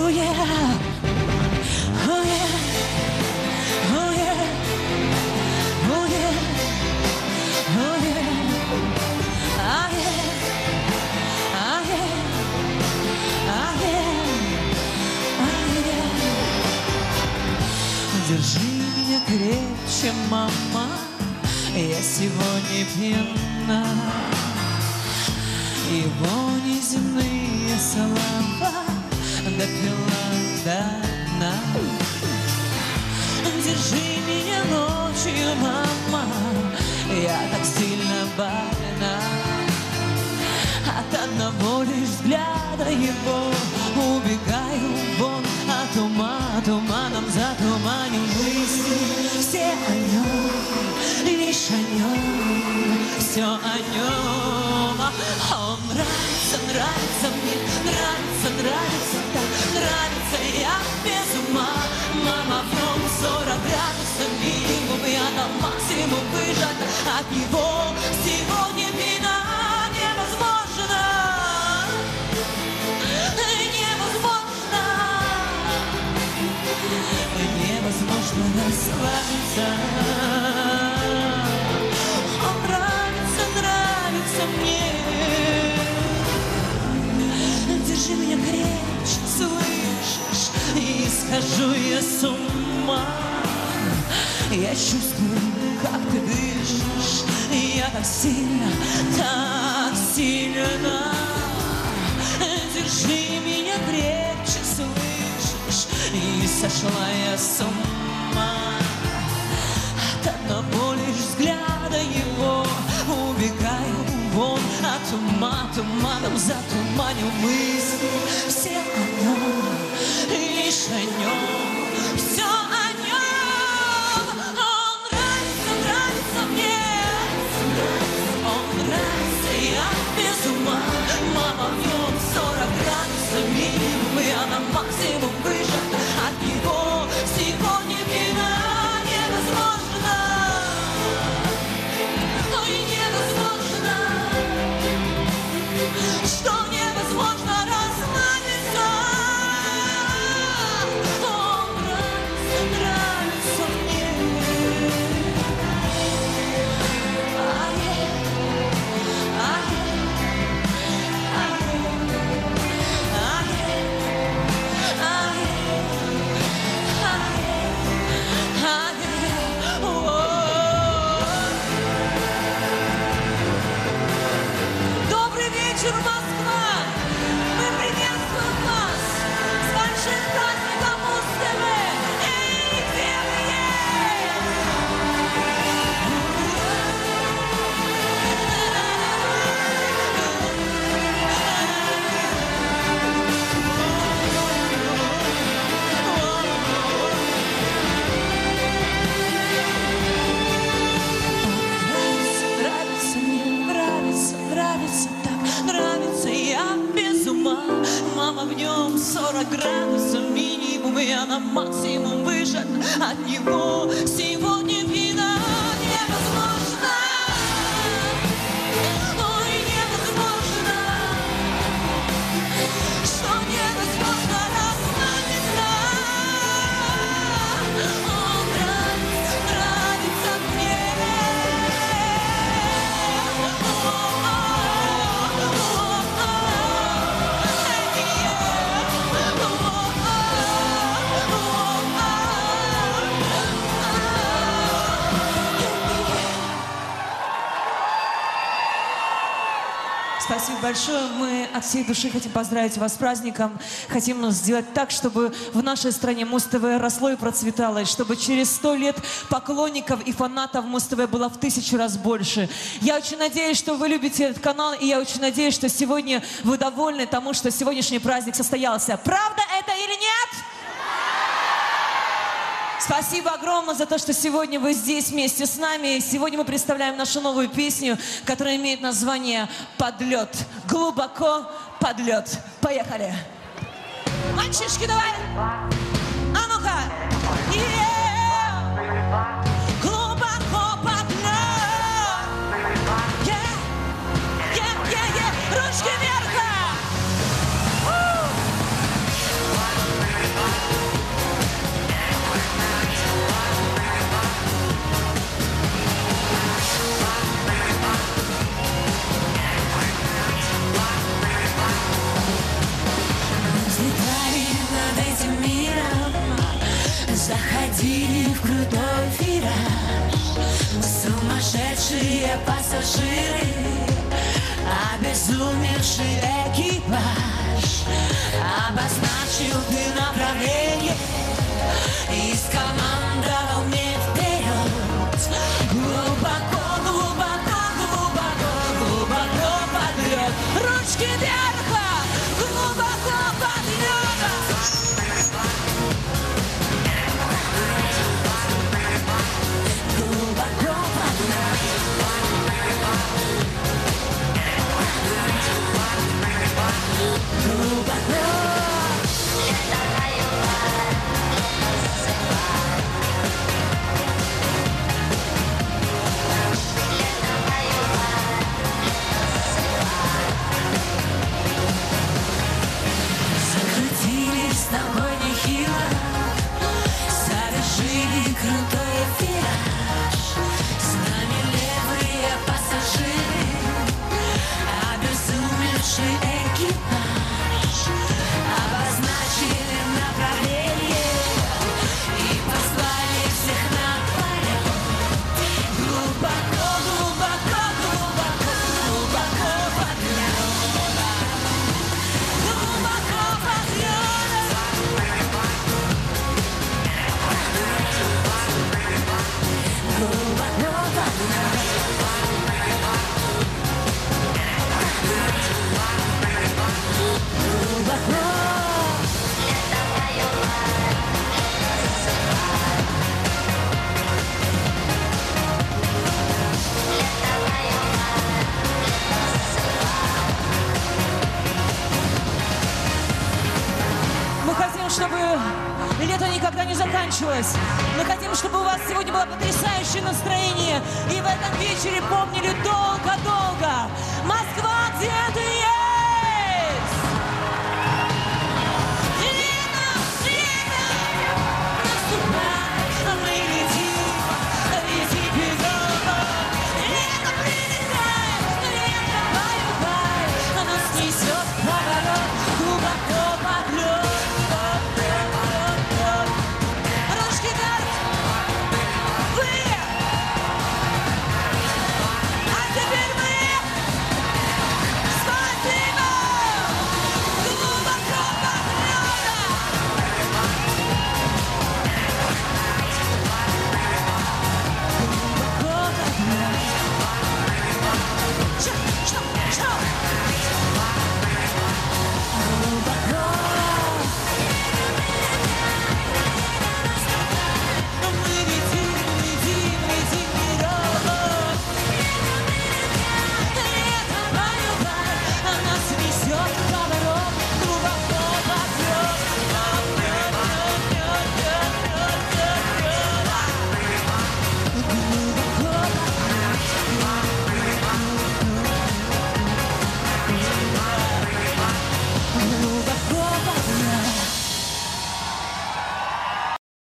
Oh yeah, oh yeah, oh yeah, oh yeah, oh yeah, ah yeah, ah yeah, ah yeah, ah yeah. Держи меня крепче, мама, я сегодня пьяна. Его неземные слова допила до дна. Держи меня ночью, мама, я так сильно больна. От одного лишь взгляда его убегаю вон от ума. Туманом затуманю мысли, все о нем, лишь о нем, все о нем. Он нравится, нравится мне, нравится, нравится так, нравится я без ума. Мама, в нем 40 градусов минимум, я на максимум выжат от него. Сегодня вина невозможно, невозможно, невозможно расслабиться. Он нравится, нравится мне. Держи меня крепче, слышишь? И схожу я с ума. Я чувствую, как ты дышишь. Я так сильно, держи меня крепче, слышишь? И сошла я с ума. От одного лишь взгляда его убегаю вон от ума. Туманом затуманю мысли, все о нем, лишь о нем, все о нем. Он нравится, нравится мне, он нравится, я без ума. Мама, в нем 40 градусов минимум, я на максимум выжат от него. Сегодня вина невозможно, ой, невозможно, что невозможно расслабиться. Он нравится, нравится мне. Добрый вечер, Москва! Мы приветствуем вас с большим праздником Муз-ТВ! Эй, где вы есть? Нравится мне, нравится, нравится так, нравится я без ума. Мама, в нем 40 градусов минимум, я на максимум выжат от него. Сегодня вина невозможно, ой, невозможно, что невозможно расслабиться. Он нравится, нравится мне. Спасибо большое. Мы от всей души хотим поздравить вас с праздником. Хотим сделать так, чтобы в нашей стране Муз-ТВ росло и процветало, и чтобы через 100 лет поклонников и фанатов Муз-ТВ было в 1000 раз больше. Я очень надеюсь, что вы любите этот канал, и я очень надеюсь, что сегодня вы довольны тому, что сегодняшний праздник состоялся. Правда это или нет? Спасибо огромное за то, что сегодня вы здесь вместе с нами. Сегодня мы представляем нашу новую песню, которая имеет название «Подлет». Глубоко под лед. Поехали. Мальчишки, давай. А ну-ка. Глубоко под лед. Ручки вверх. Закатили в крутой вираж, мы сумасшедшие пассажиры, обезумевший экипаж. Обозначил ты направление и скомандовал мне вперед. Глубоко, глубоко, глубоко, глубоко под лед. Ручки вверх, глубоко под лед. Глубоко под лед. Глубоко. Закрутились с тобой нехило, совершили крутой вираж. С нами левые пассажиры, обезумевший экипаж. Обозначили направление и послали всех на полет. Глубоко, глубоко, глубоко, глубоко под лед. Глубоко под лед. Глубоко под лед. Глубоко. Мы хотим, чтобы лето никогда не заканчивалось. Мы хотим, чтобы у вас сегодня было потрясающее настроение. И в этом вечере помнили долго-долго. Москва, где ты есть?